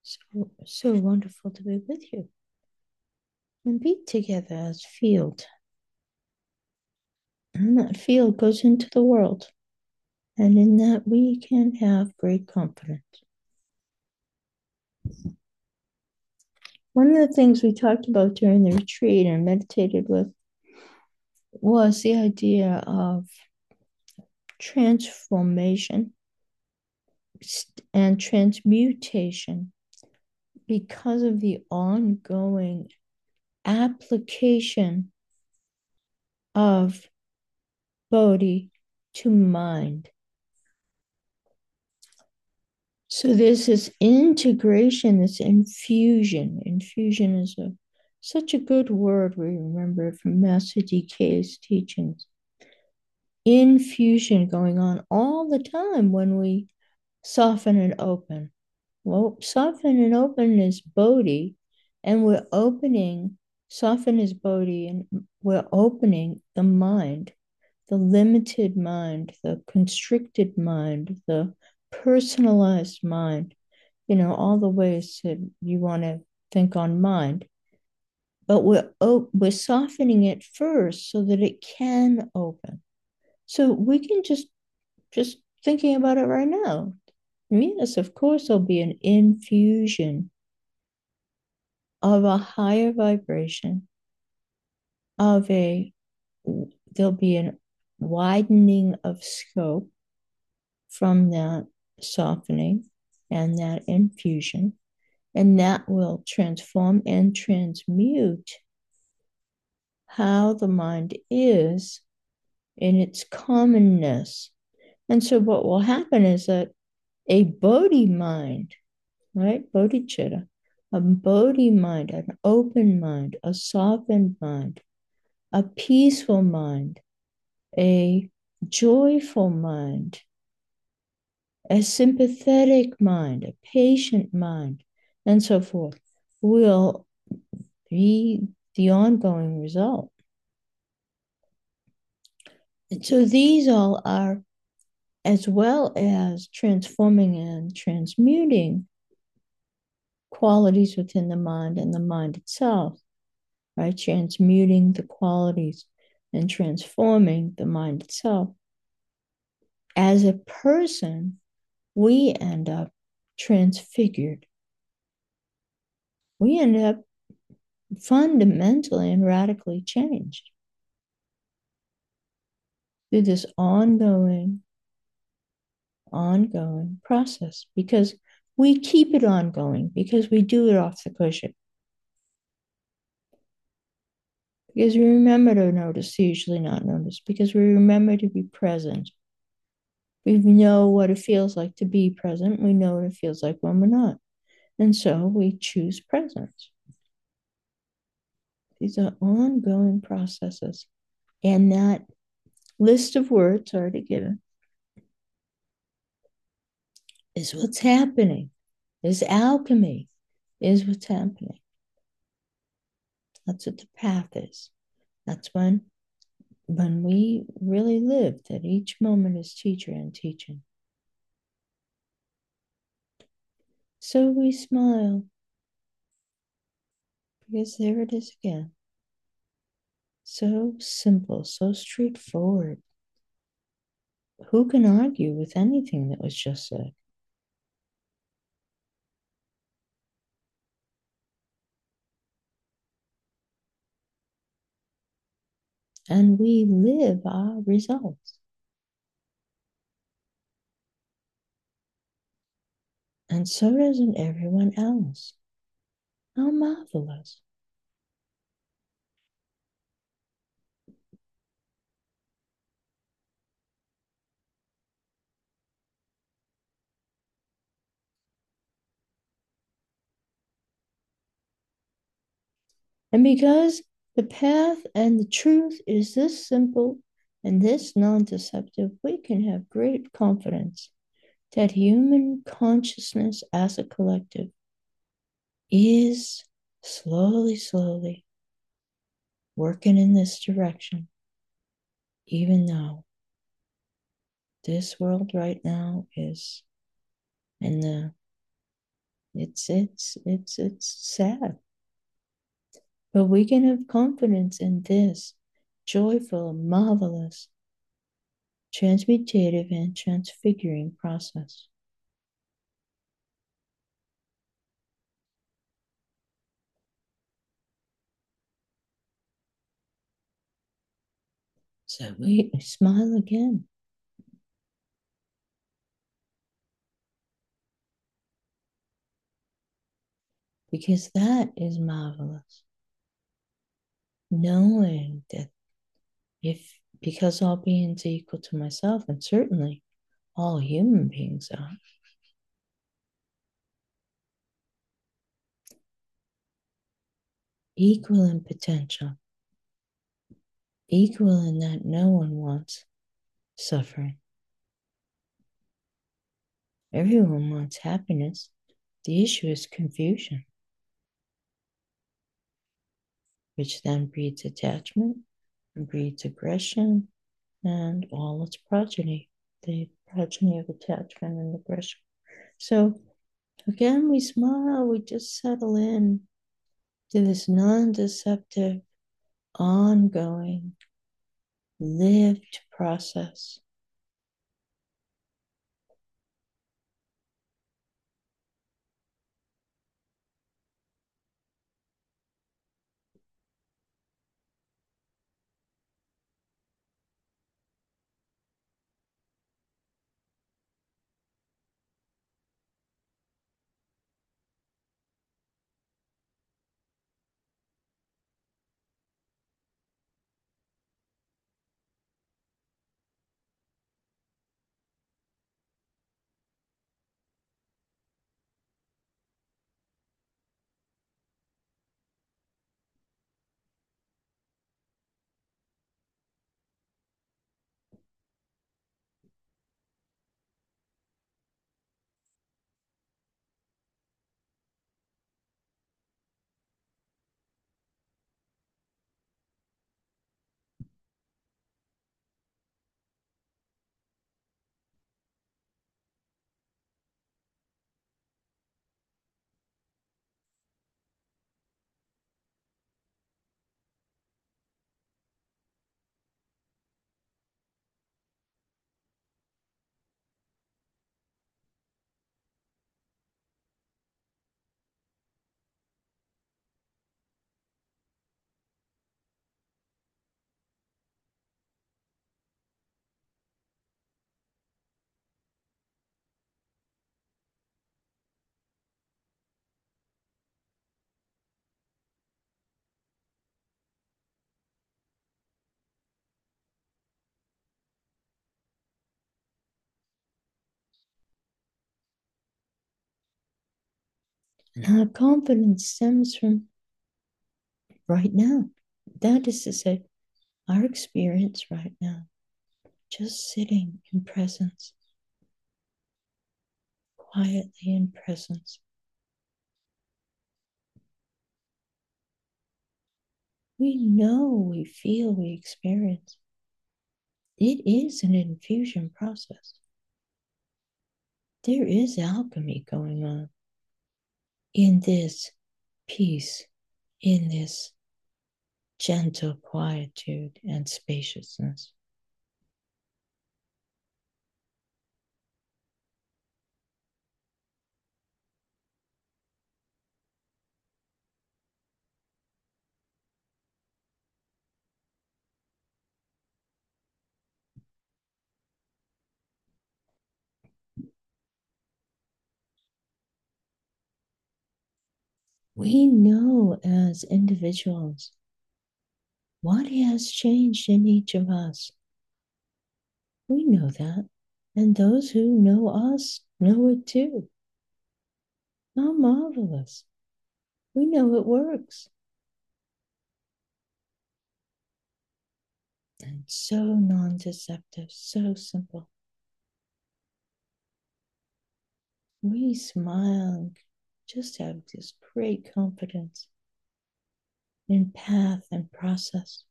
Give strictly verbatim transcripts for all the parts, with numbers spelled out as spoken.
So, so wonderful to be with you and be together as field. And that field goes into the world. And in that, we can have great confidence. One of the things we talked about during the retreat and meditated with was the idea of transformation and transmutation because of the ongoing application of Bodhi to mind. So there's this integration, this infusion. Infusion is a such a good word we remember from Master D K's teachings. Infusion going on all the time when we soften and open. Well, soften and open is Bodhi, and we're opening, soften is Bodhi, and we're opening the mind, the limited mind, the constricted mind, the personalized mind, you know, all the ways that you want to think on mind. But we're oh, we're softening it first so that it can open. So we can just just thinking about it right now. Yes, of course, there'll be an infusion of a higher vibration, of a there'll be a widening of scope from that softening and that infusion, and that will transform and transmute how the mind is in its commonness. And so what will happen is that a Bodhi mind, right? Bodhicitta, a Bodhi mind, an open mind, a softened mind, a peaceful mind, a joyful mind, a sympathetic mind, a patient mind, and so forth, will be the ongoing result. And so these all are, as well as transforming and transmuting qualities within the mind and the mind itself, right? Transmuting the qualities and transforming the mind itself. As a person, we end up transfigured. We end up fundamentally and radically changed through this ongoing, ongoing process because we keep it ongoing because we do it off the cushion. Because we remember to notice, usually not notice, because we remember to be present. We know what it feels like to be present. We know what it feels like when we're not. And so we choose presence. These are ongoing processes. And that list of words already given is what's happening, is alchemy, is what's happening. That's what the path is. That's when, when we really live, that each moment is teacher and teaching. So we smile because there it is again. So simple, so straightforward. Who can argue with anything that was just said? And we live our results. And so doesn't everyone else. How marvelous. And because the path and the truth is this simple and this non deceptive, we can have great confidence that human consciousness as a collective is slowly, slowly working in this direction, even though this world right now is in the It's it's it's it's sad. But we can have confidence in this joyful, marvelous, transmutative, and transfiguring process. So we smile again, because that is marvelous. Knowing that if, because all beings are equal to myself, and certainly all human beings are, equal in potential, equal in that no one wants suffering. Everyone wants happiness. The issue is confusion, which then breeds attachment and breeds aggression and all its progeny, the progeny of attachment and aggression. So again, we smile, we just settle in to this non deceptive, ongoing, lived process. And our confidence stems from right now. That is to say, our experience right now, just sitting in presence, quietly in presence. We know, we feel, we experience. It is an infusion process. There is alchemy going on in this peace, in this gentle quietude and spaciousness. We know as individuals what has changed in each of us. We know that. And those who know us know it too. How marvelous. We know it works. And so non deceptive, so simple. We smile, just have this great confidence in path and process,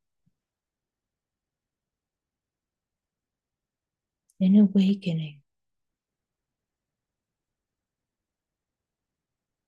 in awakening.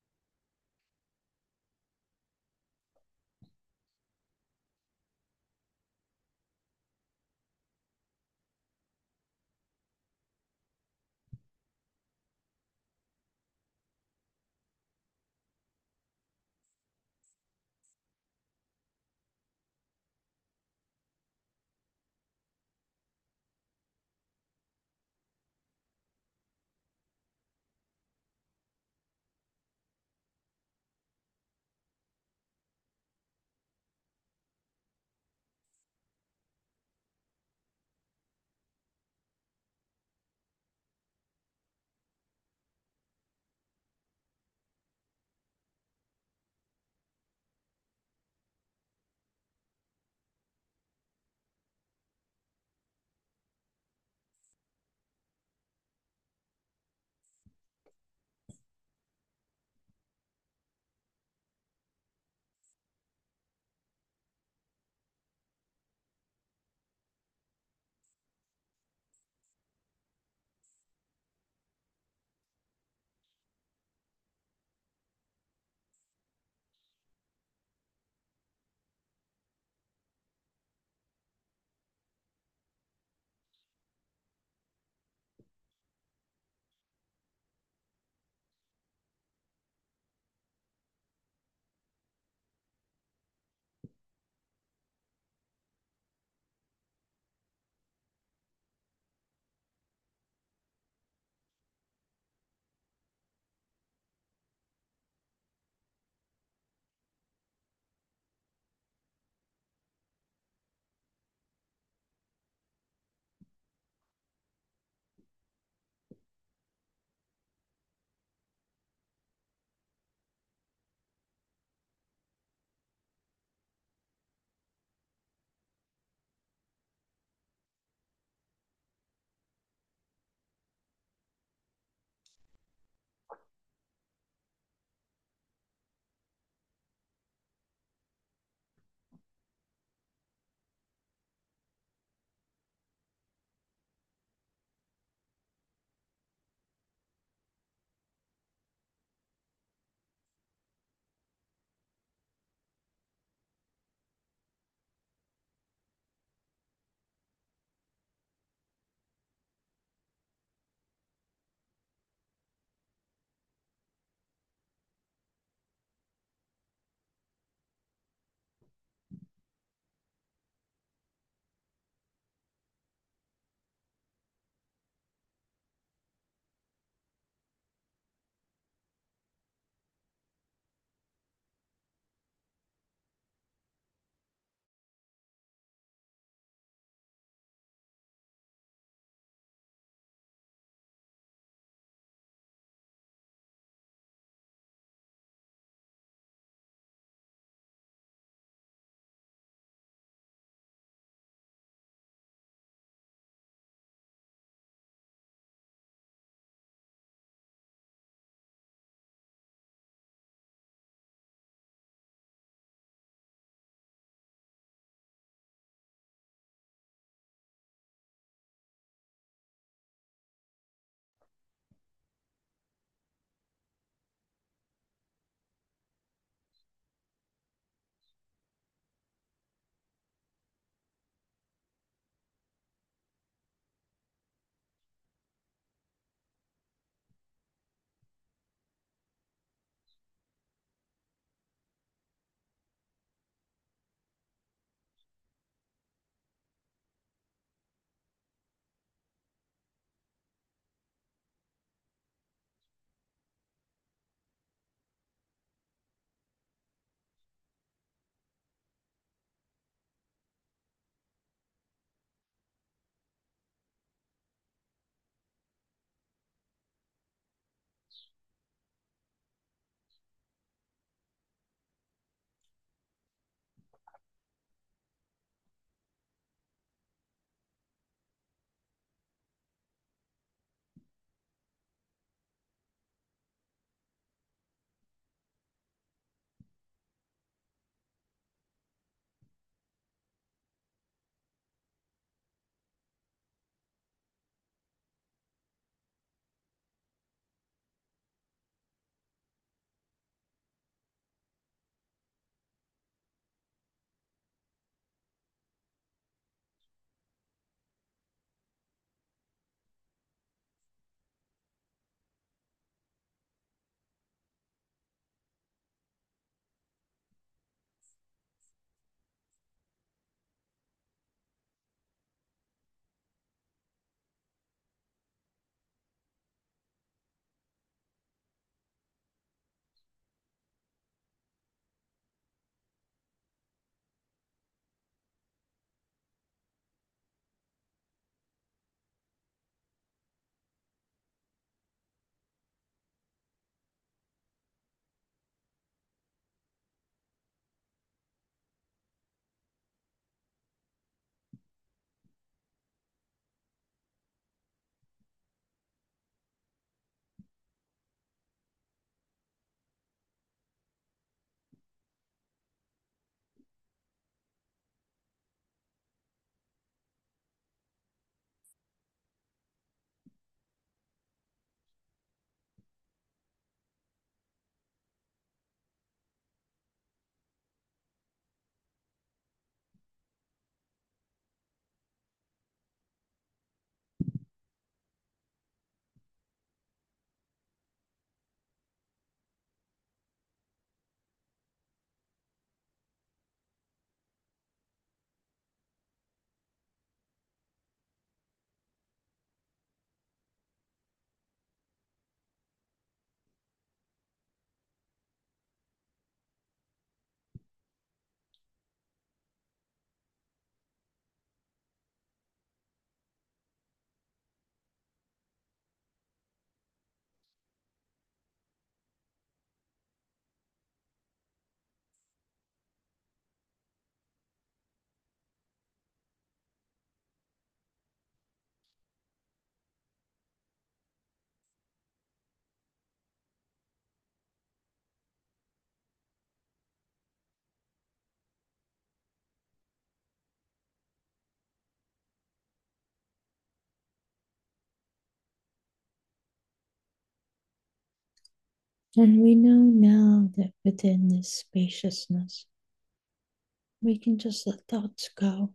And we know now that within this spaciousness, we can just let thoughts go.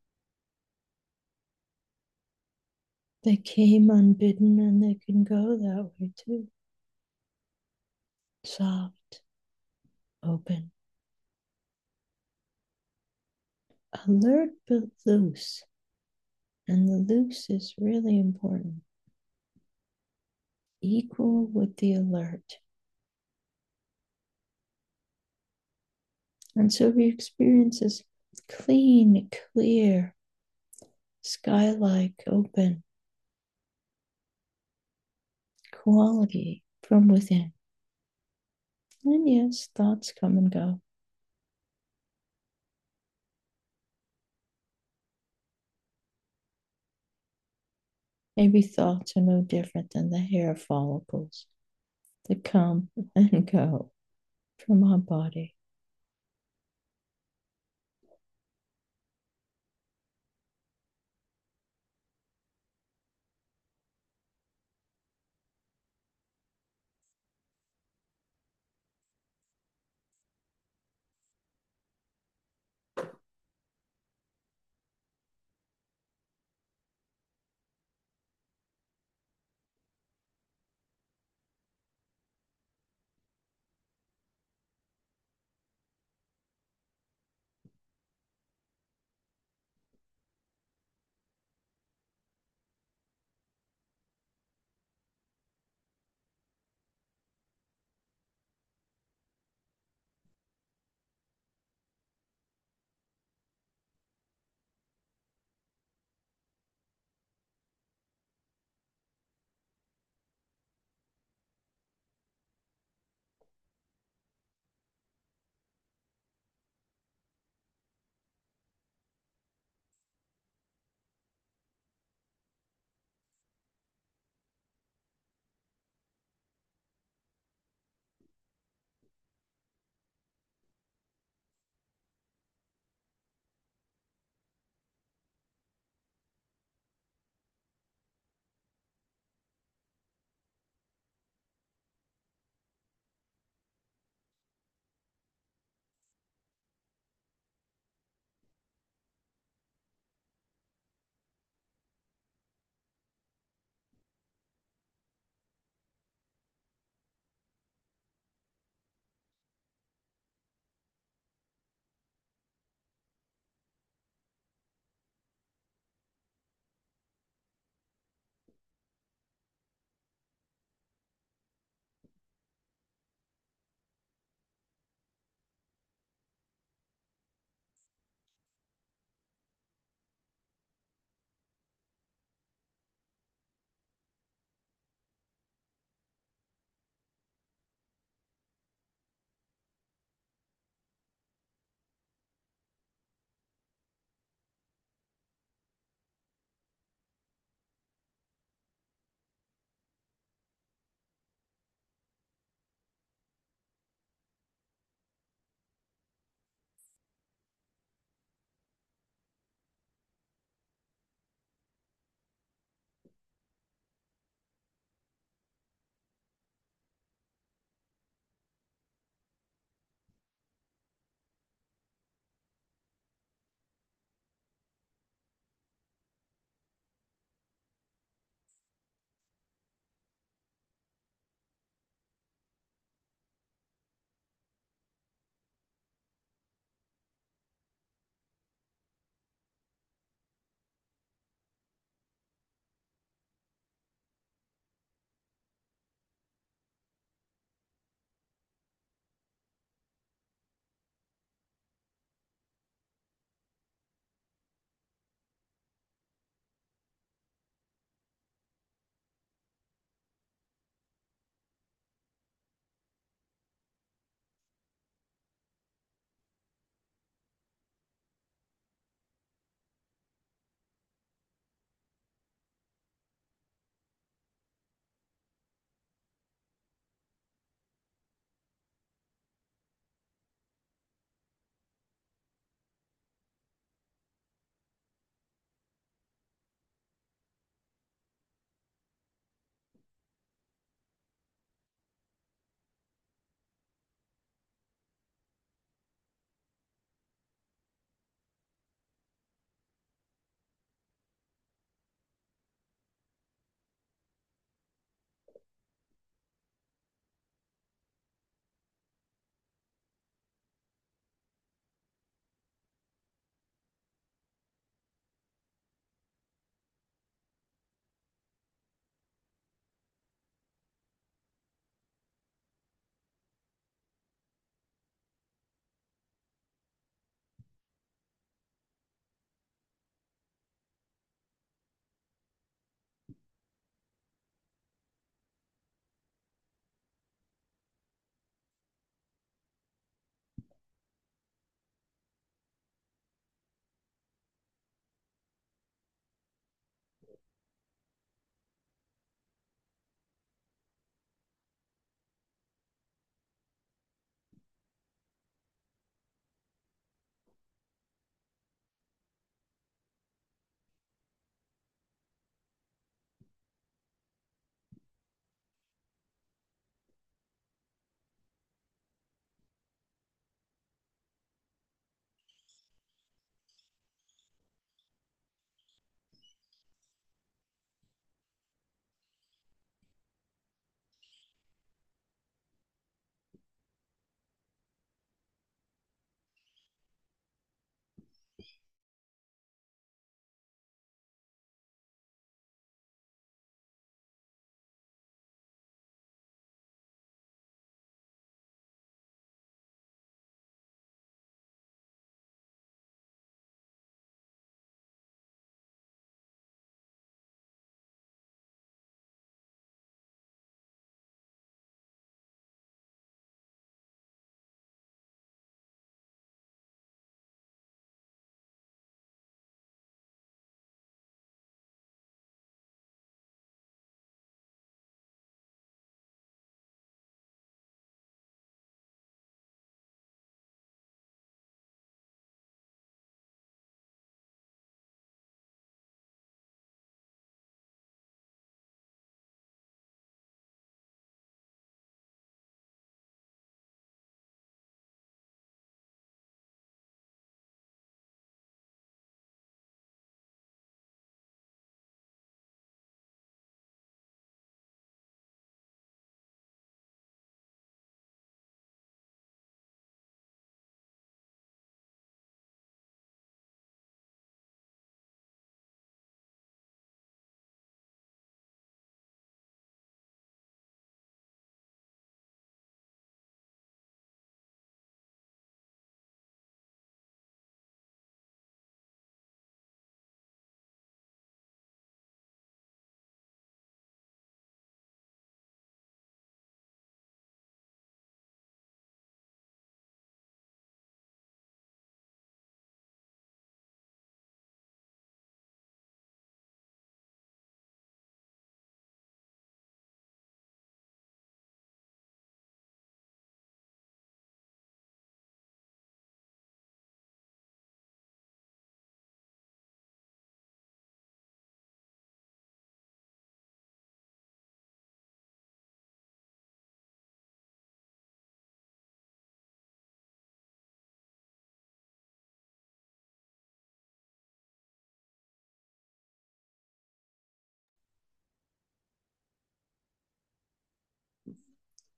They came unbidden and they can go that way too. Soft, open, alert but loose. And the loose is really important. Equal with the alert. And so we experience this clean, clear, sky-like, open quality from within. And yes, thoughts come and go. Maybe thoughts are no different than the hair follicles that come and go from our body.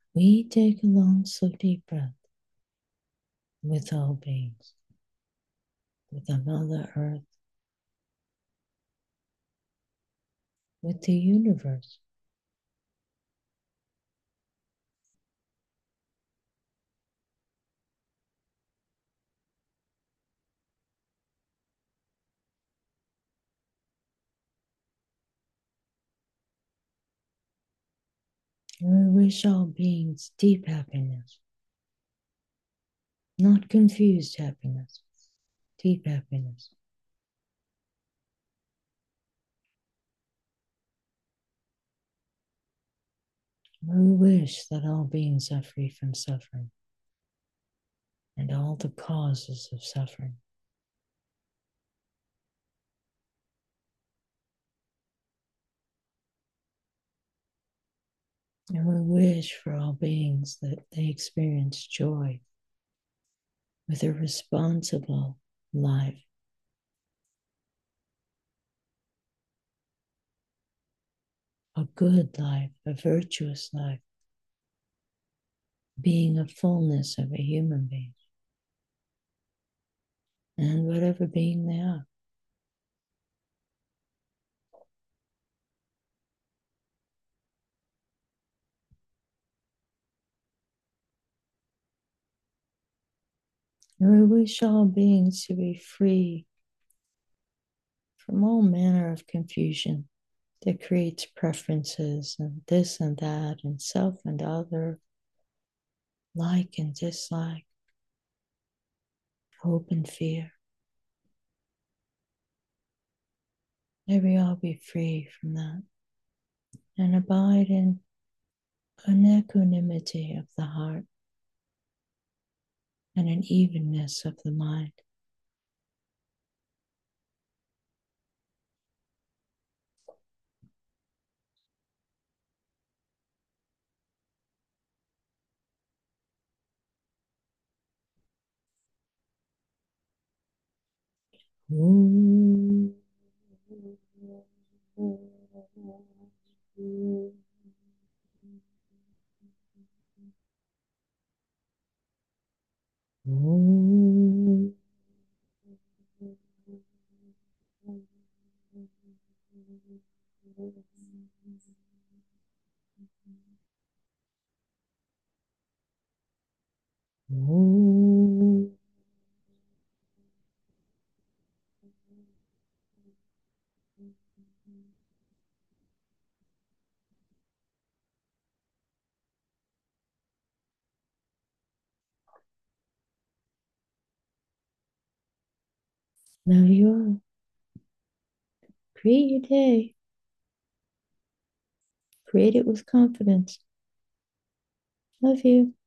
We take a long, slow, deep breath with all beings, with the Mother Earth, with the universe. And we wish all beings deep happiness, not confused happiness, deep happiness. We wish that all beings are free from suffering and all the causes of suffering. And we wish for all beings that they experience joy with a responsible life, a good life, a virtuous life, being a fullness of a human being, and whatever being they are. And we wish all beings to be free from all manner of confusion that creates preferences and this and that and self and other, like and dislike, hope and fear. May we all be free from that and abide in an equanimity of the heart and an evenness of the mind. Ooh. Ooh. Ooh. Now you all create your day. Create it with confidence. Love you.